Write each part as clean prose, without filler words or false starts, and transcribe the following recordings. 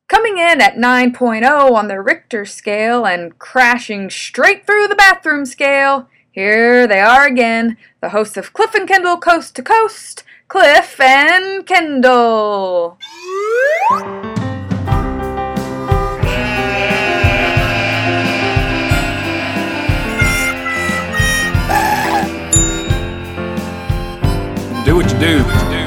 Coming in at 9.0 on the Richter scale and crashing straight through the bathroom scale, here they are again, the hosts of Cliff and Kendall Coast to Coast, Cliff and Kendall. Do what you do.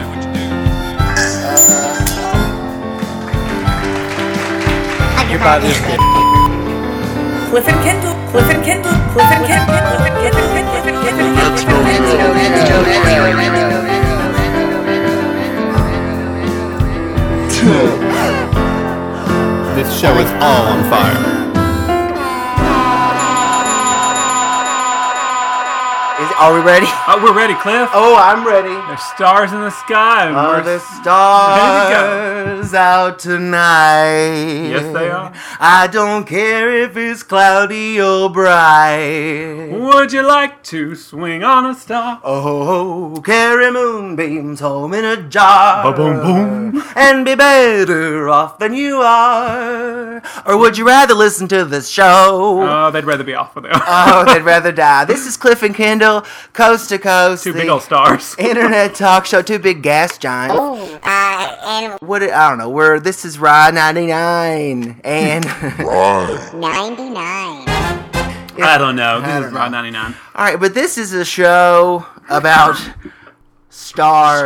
By this day. Cliff and Kendall, Cliff and Kendall, Cliff and Kendall, Cliff and Kendall, Cliff and Kendall. This show is all on fire. Are we ready? Oh, we're ready, Cliff. Oh, I'm ready. There's stars in the sky. And Are the stars out tonight? Yes, they are. I don't care if it's cloudy or bright. Would you like to swing on a star? Oh, carry moonbeams home in a jar. Ba-boom, boom. And be better off than you are. Or would you rather listen to this show? Oh, they'd rather be off with it. Oh, they'd rather die. This is Cliff and Kendall, Coast to Coast. Two big old stars. Internet talk show, two big gas giants. And I don't know. This is Ride 99 and 99. I don't know. This is Rod 99. all right, but this is a show about stars.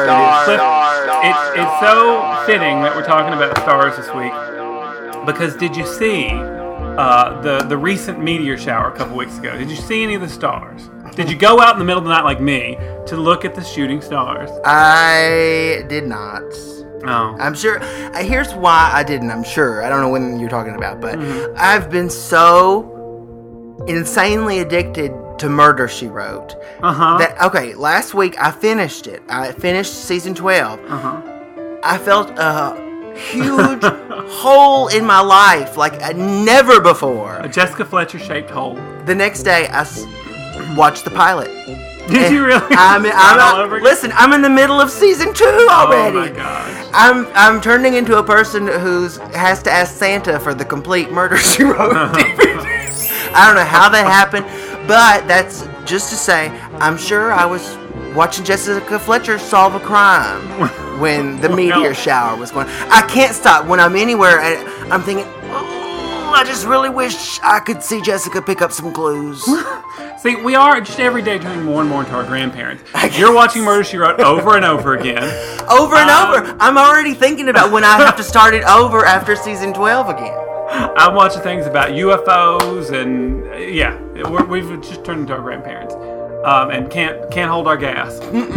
It's so fitting that we're talking about stars this week because did you see the recent meteor shower a couple weeks ago? Did you see any of the stars? Did you go out in the middle of the night like me to look at the shooting stars? I did not. Oh. I'm sure. Here's why I didn't. I'm sure. I don't know when you're talking about, but I've been so insanely addicted to Murder, She Wrote. That last week I finished it. I finished season 12. I felt a huge hole in my life like never before. A Jessica Fletcher shaped hole. The next day I watched the pilot. Did you really? I'm all over again? listen, I'm in the middle of season 2 already. Oh my gosh. I'm turning into a person who has to ask Santa for the complete Murder, She Wrote DVD. I don't know how that happened, but that's just to say, I'm sure I was watching Jessica Fletcher solve a crime when the meteor shower was going. I can't stop. When I'm anywhere, I'm thinking, oh, I just really wish I could see Jessica pick up some clues. See, we are just every day turning more and more into our grandparents. You're watching Murder, She Wrote over and over again. Over and over. I'm already thinking about when I have to start it over after season 12 again. I'm watching things about UFOs and we've just turned into our grandparents, and can't hold our gas.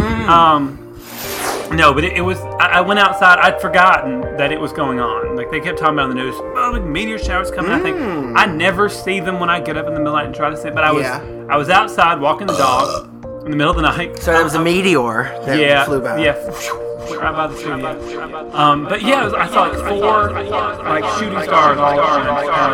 No, but it was. I went outside. I'd forgotten that it was going on. Like they kept talking about in the news. Oh, the meteor shower's coming. I think I never see them when I get up in the middle of the night and try to sleep. But I was outside walking the dog in the middle of the night. So that was a meteor that flew by. Yeah. Right by the studio. But yeah, I saw like 4 like shooting stars all around.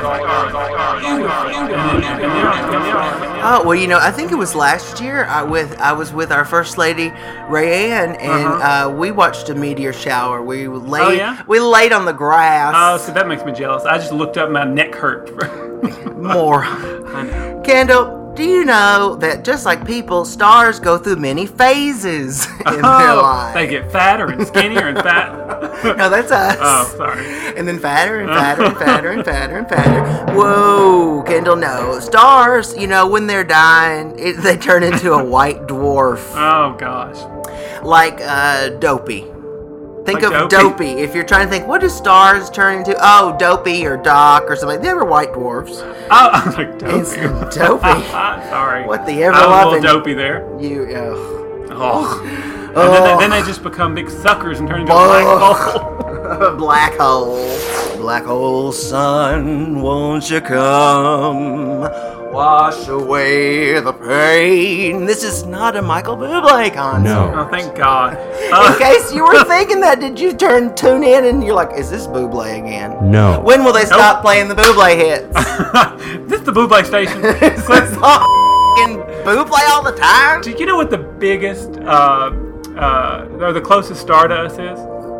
Oh well, I think it was last year. I was with our first lady, Rayanne, and we watched a meteor shower. We laid on the grass. Oh, so that makes me jealous. I just looked up, my neck hurt. More. I know. Kendall, do you know that just like people, stars go through many phases in their lives? They get fatter and skinnier and fat. No, that's us. Oh, sorry. And then fatter and fatter and fatter and fatter and fatter. Whoa, Kendall, no. Stars, when they're dying, they turn into a white dwarf. Oh, gosh. Like Dopey. Think like of Dopey. If you're trying to think, what do stars turn into? Oh, Dopey or Doc or something. They were white dwarfs. Oh, I was like Dopey. It's Dopey. Sorry. What the ever I was loving. a little dopey there. And then they just become big suckers and turn into a black hole. Black hole. Black hole sun, won't you come? Wash away the pain. This is not a Michael Bublé concert. No. Oh, thank God. In case you were thinking that, did you tune in and you're like, is this Bublé again? No. When will they stop playing the Bublé hits? This is the Bublé station. Is this all Bublé all the time? Do you know what the biggest, or the closest star to us is?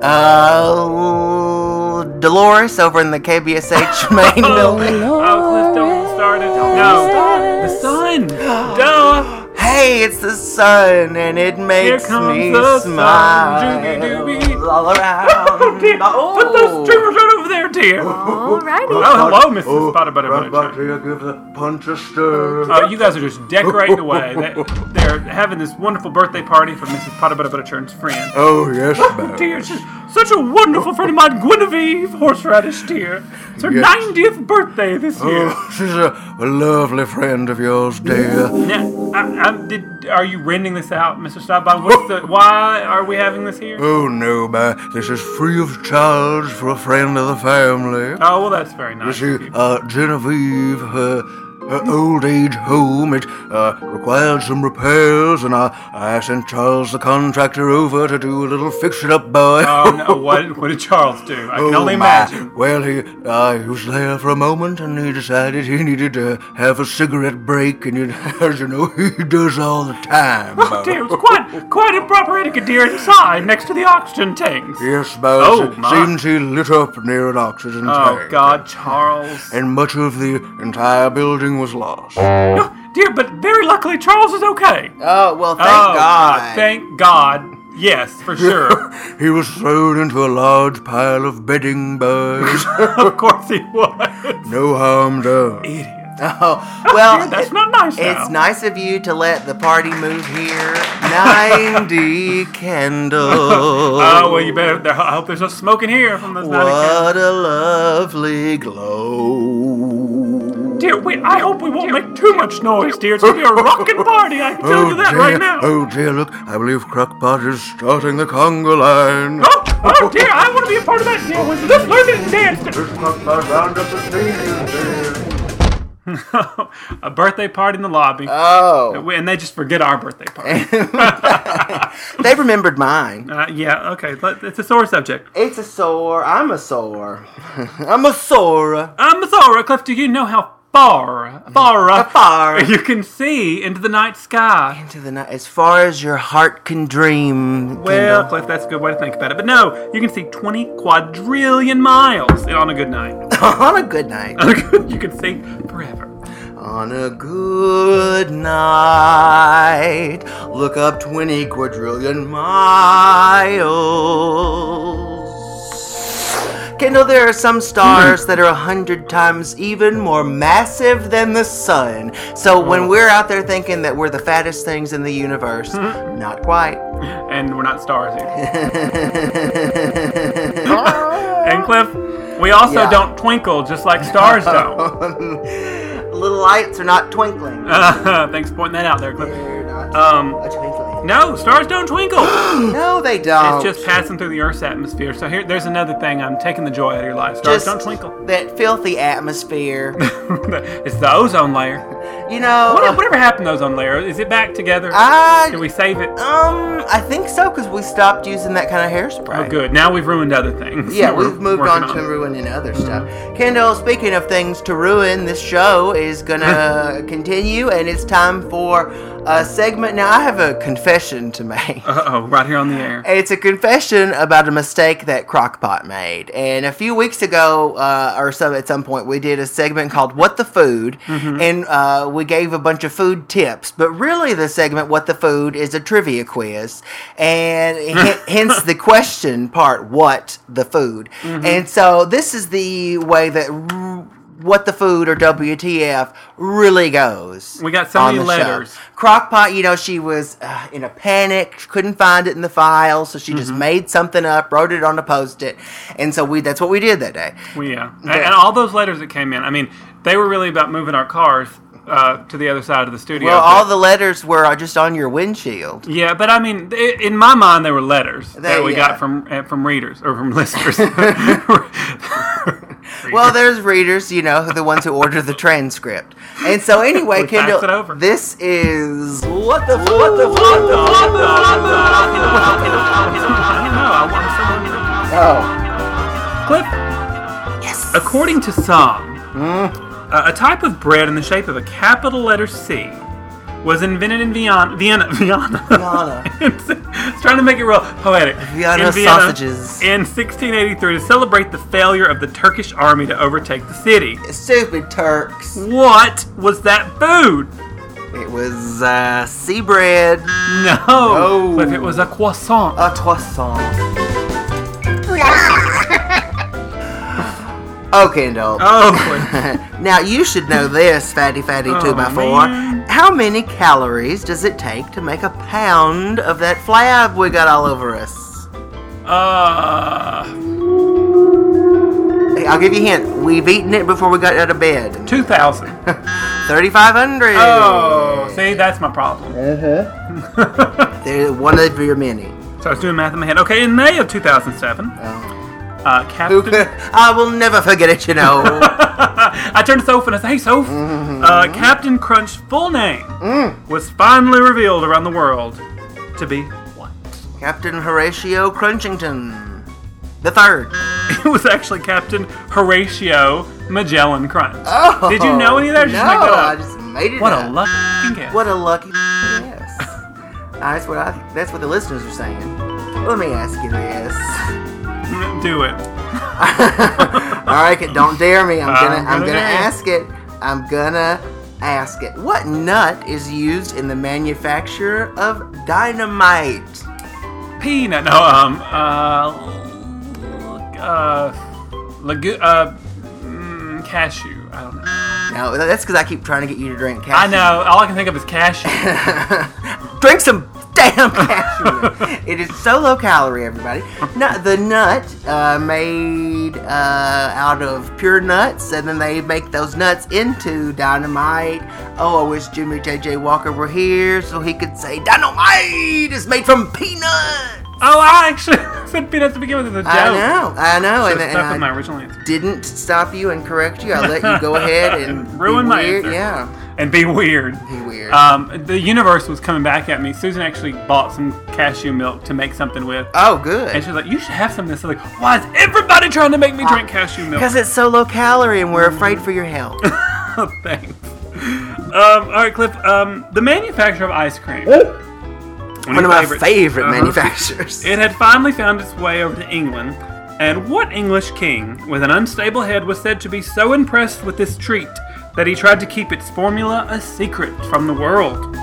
Dolores over in the KBSH main building. Oh, Cliff, don't start it. No. The sun. Duh. Hey, it's the sun, and it makes me smile all around. Oh, dear. Put those streamers right over there, dear. Alrighty. Oh, hello, Mrs. Butter Butter Butter. Give the punch a stir. Oh, you guys are just decorating away. They're having this wonderful birthday party for Mrs. Potter Butter Butterchurn's friend. Oh, yes, ma'am. Dear, she's such a wonderful friend of mine, Guinevere Horseradish, dear. It's her 90th birthday this year. Oh, she's a lovely friend of yours, dear. Now, are you renting this out, Mr. Stopbottom? Why are we having this here? Oh, no, ma'am. This is free of charge for a friend of the family. Oh, well, that's very nice. You see, Genevieve, her old age home, it required some repairs, and I sent Charles the contractor over to do a little fix-it-up, boy. Oh, no, what did Charles do? I can only imagine. Well, he was there for a moment, and he decided he needed to have a cigarette break, and as you know, he does all the time. Oh, dear, it's quite improper etiquette, dear, inside, next to the oxygen tanks. Yes, boss. Oh, it seems he lit up near an oxygen tank. Oh, God, Charles. And much of the entire building was lost. Oh, dear, but very luckily, Charles is okay. Oh, well, thank God. Thank God. Yes, for sure. He was thrown into a large pile of bedding, boys. Of course he was. No harm done. Idiot. Oh, well, dear, that's not nice now. It's nice of you to let the party move here. 90 candles. Oh, well, you better. I hope there's no smoke in here from those 90 candles. What a lovely glow. Dear, I hope we won't make too much noise, dear. It's going to be a rockin' party, I can tell you that right now. Oh, dear, look, I believe Crockpot is starting the conga line. Oh, dear, I want to be a part of that, dear. Let's learn this dance. Crockpot, round up the seniors, A birthday party in the lobby. Oh. And they just forget our birthday party. They remembered mine. Yeah, okay. It's a sore subject. It's a sore. I'm a sore. I'm a sore. Cliff, do you know how far you can see into the night sky? Into the night, as far as your heart can dream. Well, Cliff, that's a good way to think about it. But no, you can see 20 quadrillion miles on a good night. On a good night. You can see forever. On a good night, look up 20 quadrillion miles. Kendall, there are some stars that are 100 times even more massive than the sun. So when we're out there thinking that we're the fattest things in the universe, not quite. And we're not stars either. And Cliff, we also don't twinkle just like stars don't. Little lights are not twinkling. Thanks for pointing that out there, Cliff. They're not twinkling. No, stars don't twinkle. No, they don't. It's just passing through the Earth's atmosphere. So there's another thing. I'm taking the joy out of your life. Stars don't twinkle. That filthy atmosphere. It's the ozone layer. You know, whatever happened to the ozone layer? Is it back together? Did we save it? I think so, because we stopped using that kind of hairspray. Oh, good. Now we've ruined other things. Yeah, we've moved on to ruining other stuff. Kendall, speaking of things to ruin, this show is gonna continue, and it's time for a segment. Now, I have a confession to make. Uh-oh, right here on the air. It's a confession about a mistake that Crockpot made. And a few weeks ago, or so at some point, we did a segment called What the Food, and we gave a bunch of food tips. But really, the segment What the Food is a trivia quiz, and hence the question part, what the food. And so this is the way that What the Food, or WTF, really goes. We got so many letters. Crockpot, she was in a panic, couldn't find it in the file, so she just made something up, wrote it on a Post-it, and so that's what we did that day. And all those letters that came in, I mean, they were really about moving our cars to the other side of the studio. Well, all the letters were just on your windshield. Yeah, but I mean, in my mind, they were letters that we got from readers, or from listeners. Well, there's readers, the ones who order the transcript. And so anyway, Kendall, this is What the Cliff. Yes. According to some, a type of bread in the shape of a capital letter C was invented in Vienna. Vienna. It's trying to make it real poetic. Vienna sausages. In 1683 to celebrate the failure of the Turkish army to overtake the city. Stupid Turks. What was that food? It was sea bread. No. But it was a croissant. A croissant. Oh, Kendall. Oh, Now, you should know this, Fatty 2x4. man. How many calories does it take to make a pound of that flab we got all over us? Hey, I'll give you a hint. We've eaten it before we got out of bed. 2,000. 3,500. Oh, see, that's my problem. They're one of your many. So I was doing math in my head. Okay, in May of 2007, Captain... I will never forget it, you know. I turned to Soph and I said, "Hey, Soph, Captain Crunch's full name was finally revealed around the world to be what?" Captain Horatio Crunchington the Third. It was actually Captain Horatio Magellan Crunch. Oh, did you know any of that? Or no, just make that up? I just made it What up. a lucky guess. What a lucky guess. That's what the listeners are saying. Let me ask you this. Do it. All right, don't dare me. I'm gonna dare you. ask it. I'm gonna ask it. What nut is used in the manufacture of dynamite? Peanut. No. Cashew. I don't know. No, that's because I keep trying to get you to drink cashew. I know. All I can think of is cashew. Drink some damn cashew. It is so low calorie, everybody. No, the nut made out of pure nuts, and then they make those nuts into dynamite. Oh, I wish Jimmy J.J. Walker were here so he could say dynamite is made from peanuts. Oh, I actually said peanuts to begin with as a joke. I know. Should've And stuck with I my original answer. didn't stop you and correct you. I let you go ahead and Ruin be my weird. answer. Yeah, And be weird. be weird. The universe was coming back at me. Susan actually bought some cashew milk to make something with. Oh, good. And she was like, "You should have some of this." I was like, "Why is everybody trying to make me drink cashew milk?" Because it's so low calorie and we're afraid for your health. Oh, thanks. All right, Cliff. The manufacturer of ice cream. One of my favorite manufacturers. It had finally found its way over to England. And what English king with an unstable head was said to be so impressed with this treat that he tried to keep its formula a secret from the world?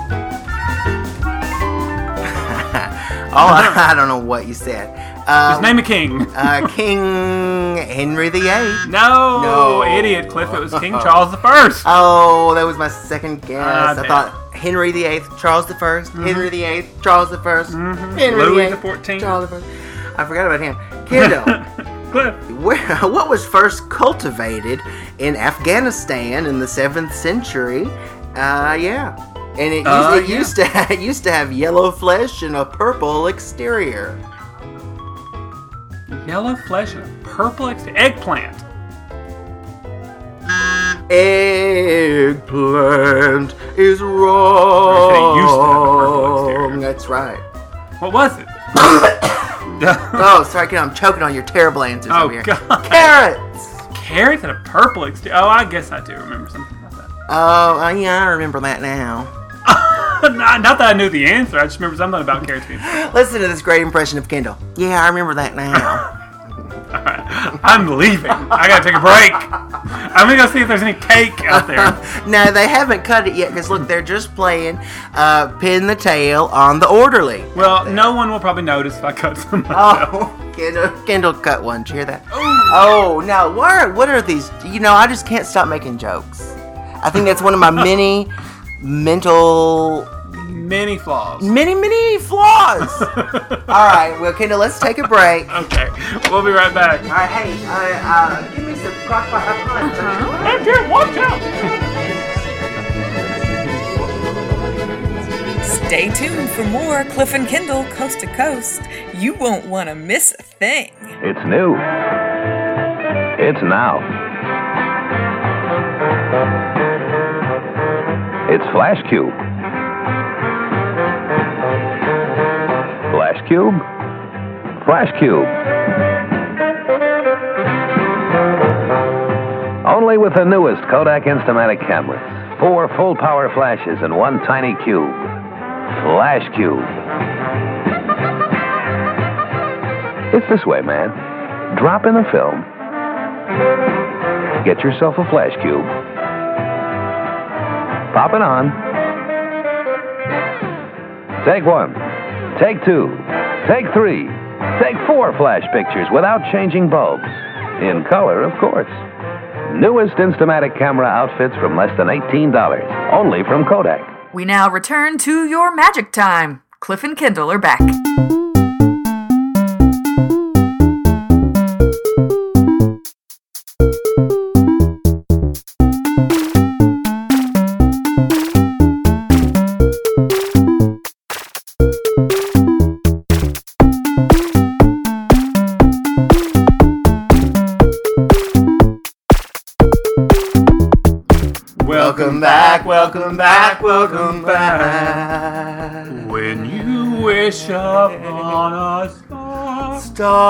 I don't know what you said. Just name a king. King Henry VIII. No, idiot, Cliff. It was King Charles I. Oh, that was my second guess. I damn. thought Henry VIII, Charles I, Henry VIII, Charles I, Henry Louis VIII, XIV. Charles I. I forgot about him. Kendall, Cliff. what was first cultivated in Afghanistan in the 7th century? Yeah. And it used to have yellow flesh and a purple exterior. Yellow flesh and a purple eggplant. Eggplant is wrong. It used to have a purple exterior. That's right. What was it? Oh, sorry, I'm choking on your terrible answers over here. God. Carrots. Carrots and a purple exterior. Oh, I guess I do remember something about that. Oh, yeah, I remember that now. Not that I knew the answer. I just remember something about carrots being purple. Listen to this great impression of Kendall. Yeah, I remember that now. Alright, I'm leaving. I gotta take a break. I'm gonna go see if there's any cake out there. No, they haven't cut it yet because look, they're just playing pin the tail on the orderly. Well, no one will probably notice if I cut some. Oh, Kendall cut one. Did you hear that? Oh, no. What are these? You know, I just can't stop making jokes. I think that's one of my many mental... Many flaws. Many flaws. All right, well, Kendall, let's take a break. Okay, we'll be right back. All right, hey, give me some crockpot punch. Okay, watch out. Stay tuned for more Cliff and Kendall Coast to Coast. You won't want to miss a thing. It's new. It's now. It's Flash Cube. Flash Cube? Flash Cube. Only with the newest Kodak Instamatic cameras. 4 full power flashes in one tiny cube. Flash Cube. It's this way, man. Drop in the film. Get yourself a Flash Cube. Pop it on. Take 1. Take 2. Take 3. Take 4 flash pictures without changing bulbs. In color, of course. Newest Instamatic camera outfits from less than $18. Only from Kodak. We now return to your magic time. Cliff and Kendall are back. Welcome back, welcome back, welcome back. When you wish upon a star.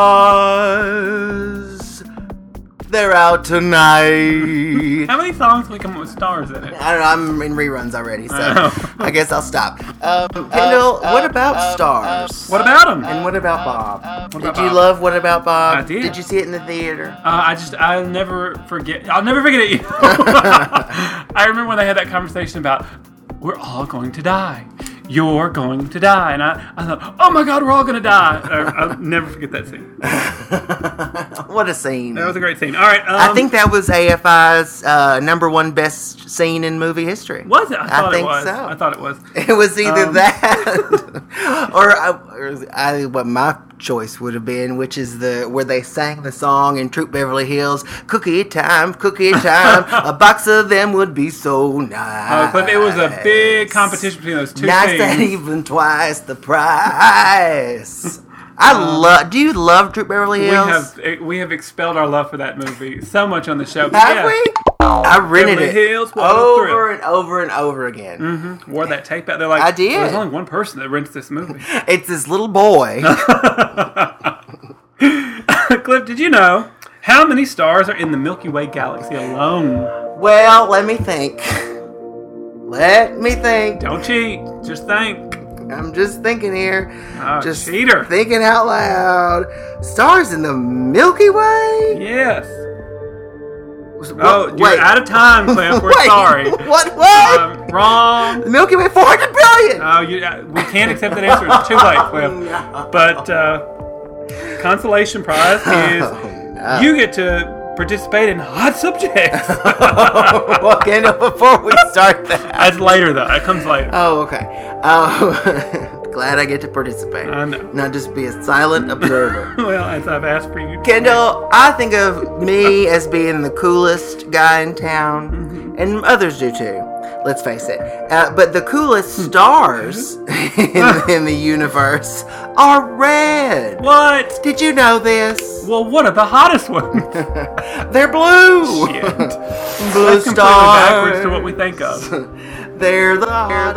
Stars, they're out tonight. How many songs can we come up with stars in it? I don't know, I'm in reruns already, so Oh. I guess I'll stop. Kendall, what about Stars? What about them? And what about Bob? What Did about you Bob? love What About Bob? I did. Did you see it in the theater? I'll never forget it. You know? I remember when they had that conversation about, we're all going to die. You're going to die. And I thought, oh my God, we're all going to die. I'll never forget that scene. What a scene. That was a great scene. All right. I think that was AFI's number 1 best scene in movie history. Was it? I thought think it was. so. I thought it was. It was either that or what my choice would have been, which is where they sang the song in Troop Beverly Hills, cookie time, a box of them would be so nice. But it was a big competition between those two nice scenes. that even twice the price. Do you love Troop Beverly Hills? We have expelled our love for that movie so much on the show. But Have we? I rented Beverly it Hills, what a over thrill. and over and over again. Mm-hmm. Wore that tape out. They're like, I did. There's only one person that rents this movie. It's this little boy. Cliff, did you know how many stars are in the Milky Way galaxy alone? Well, let me think. Don't cheat. Just think. I'm just thinking here. Just cheater. thinking out loud. Stars in the Milky Way? Yes. Wait. You're out of time, Cliff. We're Wait, sorry. What? Wrong. The Milky Way, 400 billion! Oh, we can't accept that answer. It's too late, Cliff. But consolation prize is you get to participate in hot subjects. Well, Kendall, before we start that. That's later, though. That comes later. Oh, okay. Glad I get to participate. I know. Not just be a silent observer. Well, as I've asked for you. Kendall, I think of me as being the coolest guy in town, and others do too. Let's face it. But the coolest stars in the universe are red. What? Did you know this? Well, what are the hottest ones? They're blue. Shit. Blue That's completely backwards to what we think of. They're the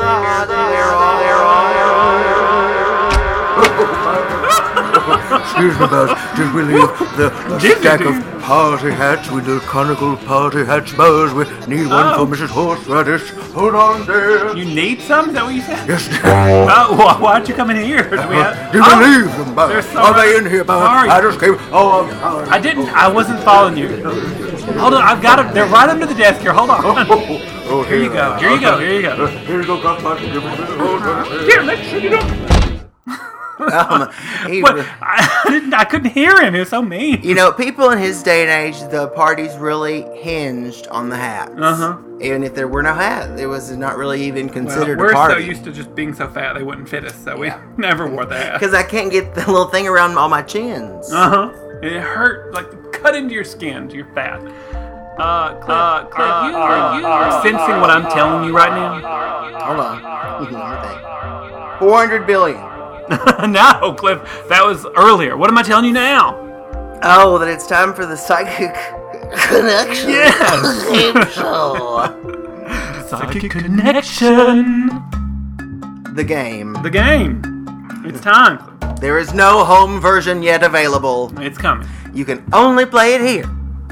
Excuse me, Buzz. Did we leave the stack of party hats with the conical party hats, Buzz? We need one for Mrs. Horseradish. Hold on there. You need some? Is that what you said? Yes. Why'd you come in here? Did we leave them, Buzz? They're so Are they in here, Buzz? sorry. I just came. Oh, I'm sorry. I didn't. I wasn't following you. Hold on. I've got them. They're right under the desk here. Hold on. Oh, Here you go. Here you go. Here you go. Here you go, Godfather. Here, make sure you don't. I couldn't hear him. He was so mean. You know, people in his day and age, the parties really hinged on the hats. Even if there were no hat, it was not really even considered a We're party. so used to just being so fat they wouldn't fit us, so we never wore the hat. Because I can't get the little thing around all my chins. It hurt, like cut into your skin, to your fat. Cliff, are you sensing what I'm telling you right now? Hold on. Let me think. 400 billion. No, Cliff, that was earlier. What am I telling you now? Oh, that it's time for the psychic connection. Yes. Psychic connection. The game. The game. It's time. There is no home version yet available. It's coming. You can only play it here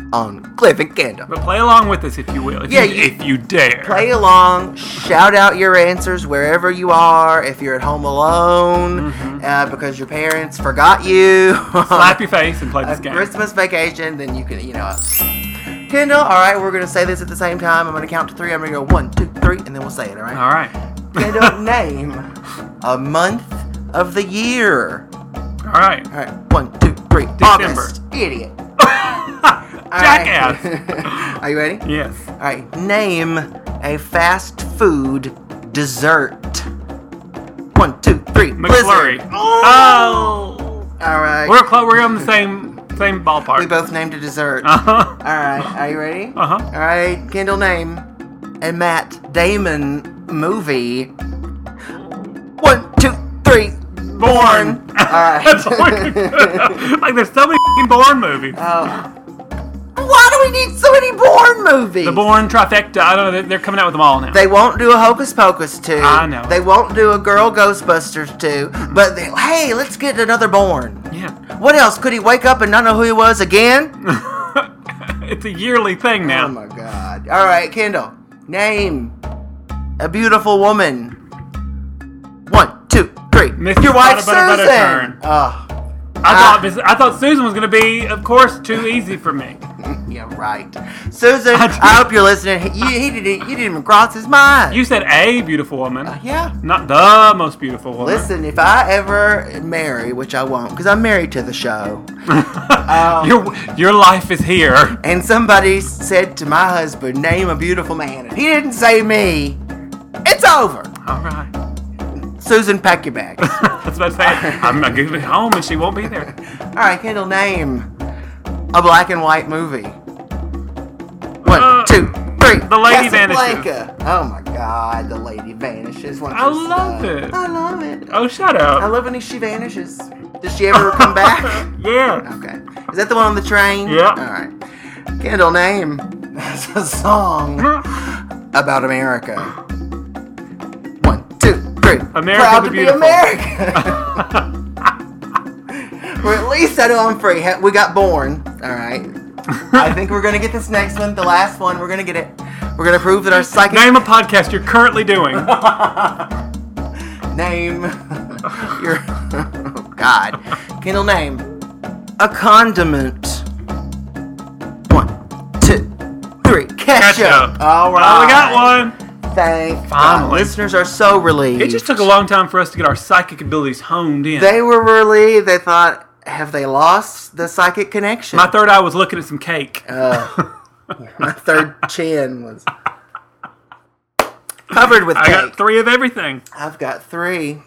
on Cliff and Kendall. But play along with us if you will. If you dare. Play along. Shout out your answers wherever you are. If you're at home alone because your parents forgot you. Slap your face and play this game. Christmas vacation, then you can, Kendall, all right, we're going to say this at the same time. I'm going to count to 3. I'm going to go 1, 2, 3, and then we'll say it, all right? All right. Kendall, name a month of the year. All right. All right, 1, 2, 3. December. August. Idiot. Jackass. Are you ready? Yes. All right, name a fast food dessert. 1, 2, 3. McFlurry. Blizzard. Oh. All right. We're on the same ballpark. We both named a dessert. Uh-huh. All right, are you ready? Uh-huh. All right, Kendall, name a Matt Damon movie. 1, 2, 3. Born. Alright. That's like there's so many f***ing Bourne movies. Why do we need so many Bourne movies? The Bourne trifecta. I don't know. They're coming out with them all now. They won't do a Hocus Pocus 2. I know. They won't do a Girl Ghostbusters 2. But hey, let's get another Bourne. Yeah. What else? Could he wake up and not know who he was again? It's a yearly thing now. Oh my God. All right, Kendall. Name a beautiful woman. 1, 2, 3. Mrs. Your wife, Butter, Susan. Oh. I thought Susan was going to be, of course, too easy for me. Yeah, right. Susan, I hope you're listening. You didn't even cross his mind. You said a beautiful woman. Yeah. Not the most beautiful woman. Listen, if I ever marry, which I won't, because I'm married to the show. Your life is here. And somebody said to my husband, name a beautiful man. And he didn't say me. It's over. All right. Susan, pack your bags. That's what I say. I'm going to be home and she won't be there. All right, Kendall, name a black and white movie. 1, 2, 3. The Lady Casablanca. Oh my God, The Lady Vanishes. I love it. I love it. Oh, shut up. I love when she vanishes. Does she ever come back? Yeah. Okay. Is that the one on the train? Yeah. All right. Kendall, name a song about America. 1, 2, 3. America Proud the to Beautiful. be American. Or at least I know I'm free. We got Born. All right. I think we're going to get this next one. The last one. We're going to get it. We're going to prove that our psychic... Name a podcast you're currently doing. Name your... Oh, God. Kendall, name a condiment. 1, 2, 3. Ketchup. All right. Oh, we got one. Thank Finally. God. Listeners are so relieved. It just took a long time for us to get our psychic abilities honed in. They were relieved. They thought, have they lost the psychic connection? My third eye was looking at some cake. My third chin was covered with cake. I got 3 of everything. I've got 3.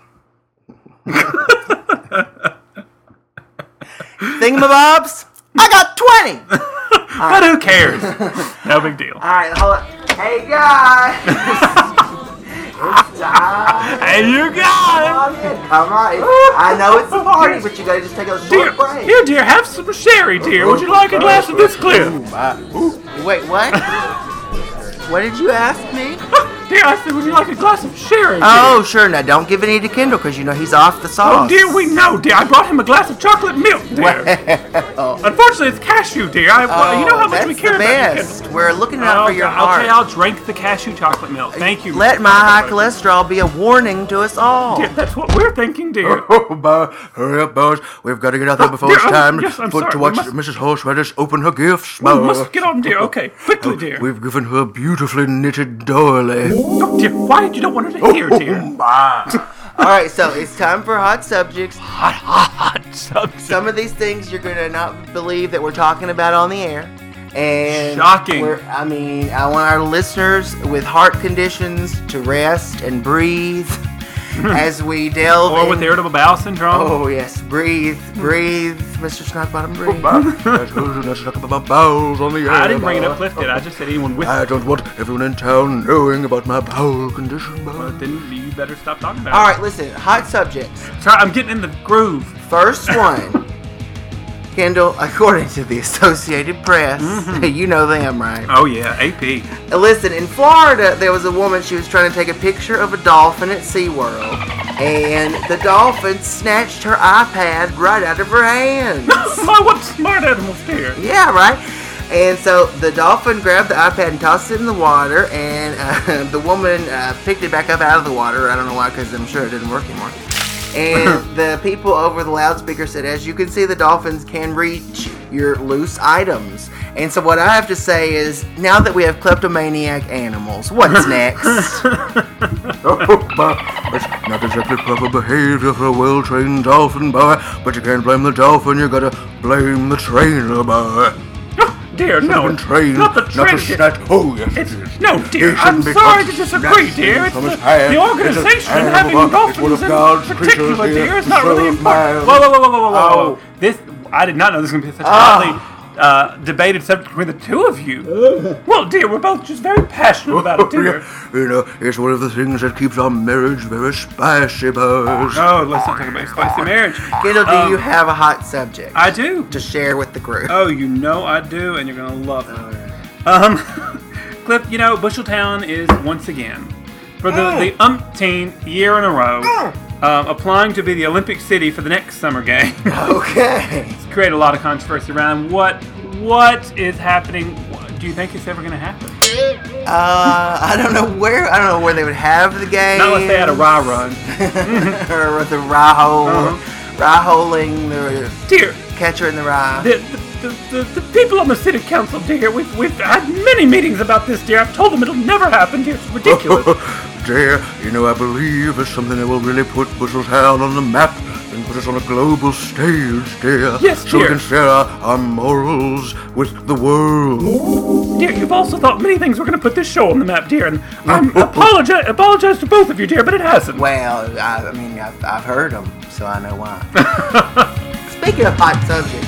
Thingamabobs? I got 20. But who cares? No big deal. All right, hold on. Hey, guys. It's time. Hey, you guys. Come on. I know it's a party, but you gotta just take a short break. Here, dear, have some sherry, dear. Would you like a glass of this, Cliff? Wait, what? What did you ask me? Dear, I said, would you like a glass of sherry, dear? Oh, sure. Now, don't give any to Kendall, because you know he's off the sauce. Oh, dear, we know, dear. I brought him a glass of chocolate milk, dear. Unfortunately, it's cashew, dear. You know how much we care that's about the you. best. We're looking out for your heart. Okay, I'll drink the cashew chocolate milk. Thank you. Let my high cholesterol be a warning to us all. Dear, that's what we're thinking, dear. Hurry up, boys. We've got to get out there before it's time I'm sorry. to watch Mrs. Horseradish open her gifts. We must get on, dear. Okay, quickly, dear. We've given her a beautifully knitted doily. Oh, dear, why did you don't want her to hear, dear? All right, so it's time for hot subjects. Hot subject. Some of these things you're going to not believe that we're talking about on the air. And Shocking. I want our listeners with heart conditions to rest and breathe as we delve Or with irritable bowel syndrome. Oh, yes. Breathe, Mr. Snodbottom, breathe. I didn't bring it up, Cliff did. I just said anyone with I don't want everyone in town knowing about my bowel condition. Then you better stop talking about All right, listen. Hot subjects. Sorry, I'm getting in the groove. First one. Kendall, according to the Associated Press, you know them, right? Oh, yeah, AP. Listen, in Florida, there was a woman, she was trying to take a picture of a dolphin at SeaWorld, and the dolphin snatched her iPad right out of her hands. My, what smart animals, dear. Yeah, right? And so the dolphin grabbed the iPad and tossed it in the water, and the woman picked it back up out of the water. I don't know why, because I'm sure it didn't work anymore. And the people over the loudspeaker said, as you can see, the dolphins can reach your loose items. And so what I have to say is, now that we have kleptomaniac animals, what's next? That's not exactly proper behavior for a well-trained dolphin, boy. But you can't blame the dolphin, you gotta blame the trainer, boy. Dear, no, Been trained not the not to trainer. snatch. Oh, yes, It's, it is. no, dear, He I'm shouldn't be sorry to caught disagree, snatching dear. It's from the, his hand. the organization It's an and having animal. It's one dolphins of God's in particular, creatures dear, here is not to really serve important. man. Whoa. This, I did not know this was going to be such a hotly debated subject between the two of you. Well, dear, we're both just very passionate about it, dear. You know, it's one of the things that keeps our marriage very spicy, boys. Oh, let's not talk about spicy marriage. Kendall, do you have a hot subject I do. to share with the group? Oh, you know I do, and you're going to love it. Cliff, you know, Busheltown is once again, for the umpteenth year in a row, applying to be the Olympic city for the next summer game. Okay. It's created a lot of controversy around what is happening. Do you think it's ever going to happen? I don't know where they would have the game. Not unless they had a rye run. Or the rye hole, rye holing the Dear, catcher in the rye. the people on the city council, dear, we've had many meetings about this, dear. I've told them it'll never happen, dear. It's ridiculous. Dear, you know, I believe it's something that will really put Busheltown on the map and put us on a global stage, dear. Yes, So we dear. can share our morals with the world. Dear, you've also thought many things were going to put this show on the map, dear, and I apologize to both of you, dear, but it hasn't. Well, I mean, I've heard them, so I know why. Speaking of hot subject,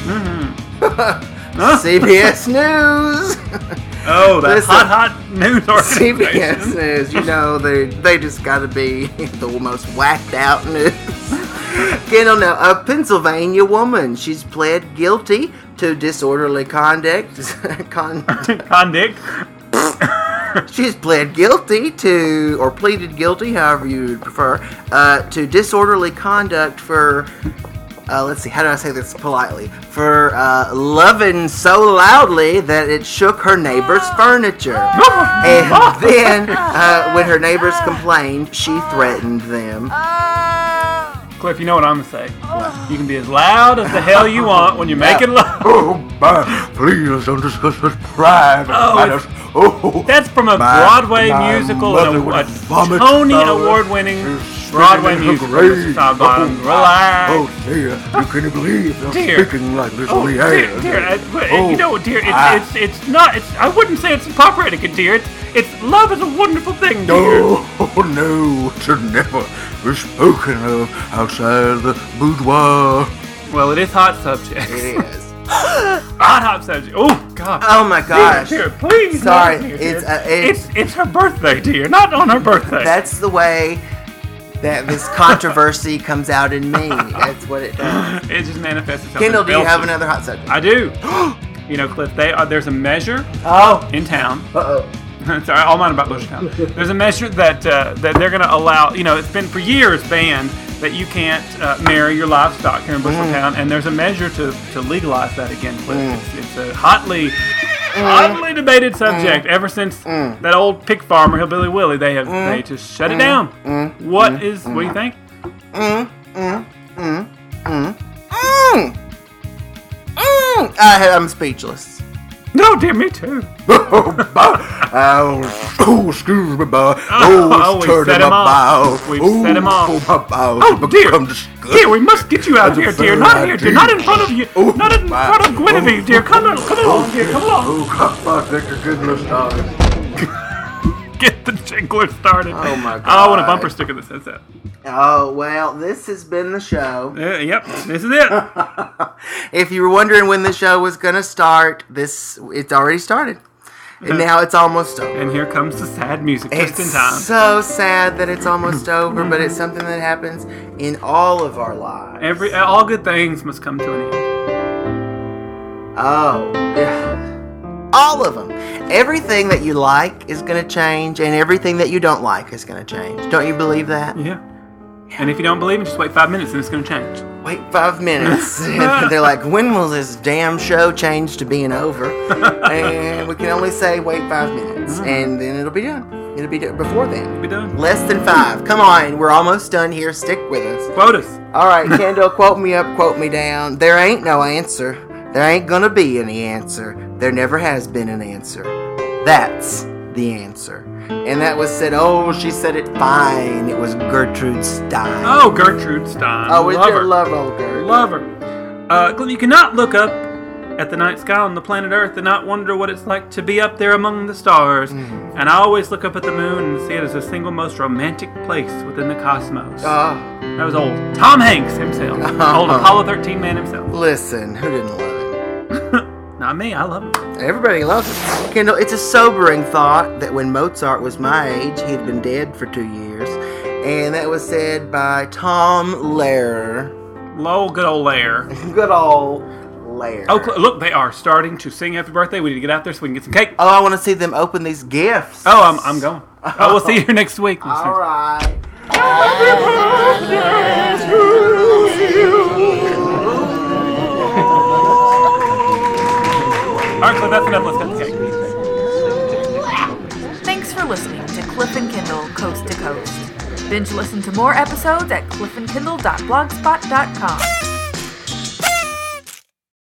CBS News. Oh, that Listen, hot news organization. CBS News, you know, they just got to be the most whacked out news. Kendall, now, a Pennsylvania woman, she's pled guilty to disorderly conduct. Condict. She's pled guilty to, or pleaded guilty, however you would prefer, to disorderly conduct for, let's see, how do I say this politely? For loving so loudly that it shook her neighbor's furniture. And then, when her neighbors complained, she threatened them. Cliff, you know what I'm going to say. You can be as loud as the hell you want when you're making love. Oh, my, please don't discuss this private matters. Oh, That's from a my Broadway musical and mother a would vomit Tony flowers. Award-winning She's Broadway spitting in her musical. grave. Mr. Top Bottom. Relax. Oh, dear, you can't believe they're Dear. speaking like this Oh, on the air. dear, you know, dear, it's not. I wouldn't say it's proper etiquette, dear. It's love is a wonderful thing, dear. No, it should never be spoken of outside the boudoir. Well, it is hot subject. It is. hot subject. Oh God. Oh my gosh. Dear, please. Sorry, no, dear, it's, it's her birthday, dear. Not on her birthday. That's the way that this controversy comes out in me. That's what it does. It just manifests itself. Kendall, in do you have Belgium. another hot subject? I do. You know, Cliff. There's a measure Oh. in town. Uh-oh. Sorry, all mine about Busheltown. There's a measure that they're going to allow. You know, it's been for years banned that you can't marry your livestock here in Busheltown, and there's a measure to legalize that again. It's a hotly debated subject ever since that old pig farmer Hillbilly Willie. They just shut it down. What do you think? I'm speechless. No, dear, me too. Oh, excuse me, boy. Oh, It's we turning set him my off. bowels. We've set him off. Oh, my bowels Oh, have dear. become disgusting. Dear, we must get you out As a here, dear. very Not here, dear. Not in front of you. Oh, Not in my- front of Guinevere, dear. Come along, dear. Come along. Oh, God, I think you're getting us started. Get the jingler started. Oh, my I want a God. bumper sticker that says that. Oh, well, this has been the show. Yep, this is it. If you were wondering when the show was going to start, it's already started. And now it's almost over. And here comes the sad music just in It's time. so sad that it's almost over, but it's something that happens in all of our lives. All good things must come to an end. Oh, yeah. All of them. Everything that you like is going to change, and everything that you don't like is going to change. Don't you believe that? Yeah. And if you don't believe it, just wait 5 minutes and it's going to change. wait 5 minutes. And they're like, when will this damn show change to being over? And we can only say, wait 5 minutes. And then it'll be done. It'll be done before then. We'll be done. Less than 5. Come on, we're almost done here. Stick with us. Quote us. All right, Kendall, quote me up, quote me down. There ain't no answer. There ain't gonna be any answer. There never has been an answer. That's the answer. And that was said, oh, she said it fine. It was Gertrude Stein. Oh, Gertrude Stein. Oh, we love do her. love old Gertrude. Love her. Cliff, you cannot look up at the night sky on the planet Earth and not wonder what it's like to be up there among the stars. And I always look up at the moon and see it as the single most romantic place within the cosmos. That was old Tom Hanks himself. Old Apollo 13 man himself. Listen, who didn't love it? Not me, I love him. Everybody loves it. Kendall, it's a sobering thought that when Mozart was my age, he had been dead for 2 years. And that was said by Tom Lehrer. Good old Lair. Good old Lehrer. Oh, look, they are starting to sing Happy Birthday. We need to get out there so we can get some cake. Oh, I want to see them open these gifts. Oh, I'm going. Oh, we'll see you next week. Listeners. All right. All right, Cliff, that's enough. Let's cut the cake. Thanks for listening to Cliff and Kindle Coast to Coast. Binge listen to more episodes at cliffandkindle.blogspot.com.